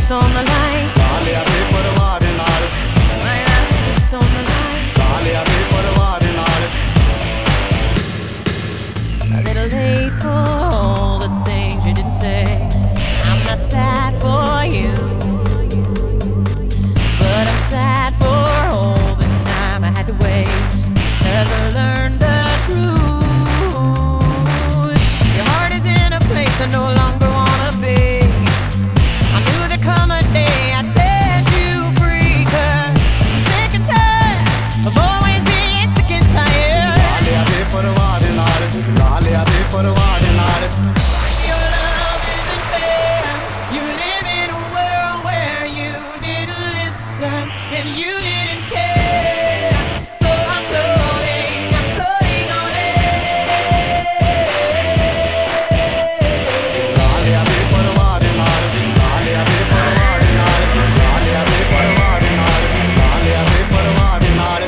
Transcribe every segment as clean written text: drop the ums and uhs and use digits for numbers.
is on the line. ਕਾਲਿਆ ਬੇਪਰਵਾਹ ਦੇ ਨਾਲ My life is on the line. ਕਾਲਿਆ ਬੇਪਰਵਾਹ ਦੇ ਨਾਲ A little late for all the things you didn't say. I'm not sad for you, but I'm sad for all the time I had to waste. 'Cause I learned the truth. Your heart is in a place I no longer wanna be. I knew there'd come a day I'd set you free. 'Cause I'm sick and tired of always being sick and tired. ਕਾਲਿਆ ਬੇਪਰਵਾਹ ਦੇ ਨਾਲ ਕਾਲਿਆ ਬੇਪਰਵਾਹ ਦੇ ਨਾਲ Your love isn't fair. You live in a world where you didn't listen and you didn't care. So I'm floating on air. ਕਾਲਿਆ ਬੇਪਰਵਾਹ ਦੇ ਨਾਲ ਕਾਲਿਆ ਬੇਪਰਵਾਹ ਦੇ ਨਾਲ ਕਾਲਿਆ ਬੇਪਰਵਾਹ ਦੇ ਨਾਲ ਕਾਲਿਆ ਬੇਪਰਵਾਹ ਦੇ ਨਾਲ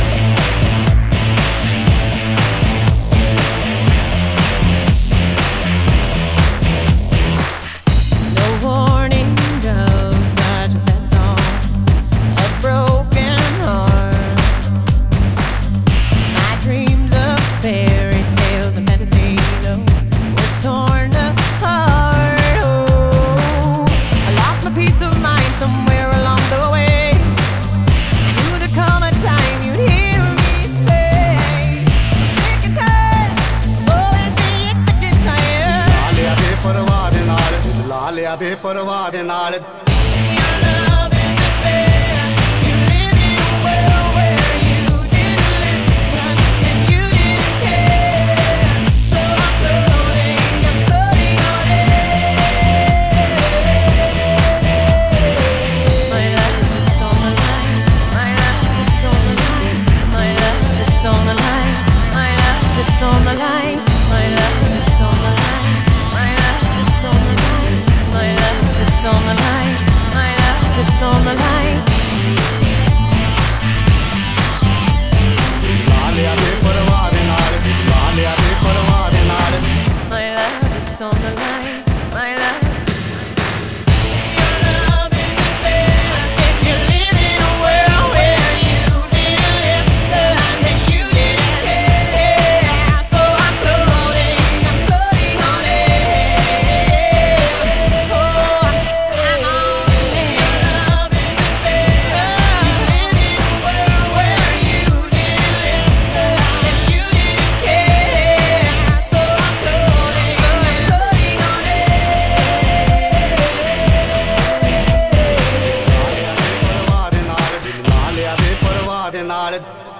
No warning goes such as that song. A broken heart. My dreams of fairy tales and fantasy were torn apart. Oh, I lost my peace of mind somewhere along the way. I knew there'd come a time you'd hear me say, sick and tired, always being sick and tired. ਕਾਲਿਆ ਬੇਪਰਵਾਹ ਦੇ ਨਾਲ ਲਾਲਿਆ ਬੇਪਰਵਾਹ ਦੇ ਨਾਲ Your love isn't fair. You live in a world where you didn't listen and you didn't care. So I'm floating on air. My life is on the line. My life is on the line. My life is on the line. My life is on the line. My life is on the line. My life is on the line. My life is on the line. My life is on the line. ਕਾਲਿਆ ਬੇਪਰਵਾਹ ਦੇ ਨਾਲ ਕਾਲਿਆ ਬੇਪਰਵਾਹ ਦੇ ਨਾਲ My life is on the line. My life. Your love isn't fair. I said you live in a world where you didn't listen and you didn't care. So I'm floating on air. Oh, I'm on air. Your love isn't fair. You live in a world where you didn't listen and you didn't care. So I'm floating on air. ਕਾਲਿਆ ਬੇਪਰਵਾਹ ਦੇ ਨਾਲ ਕਾਲਿਆ ਬੇਪਰਵਾਹ ਦੇ ਨਾਲ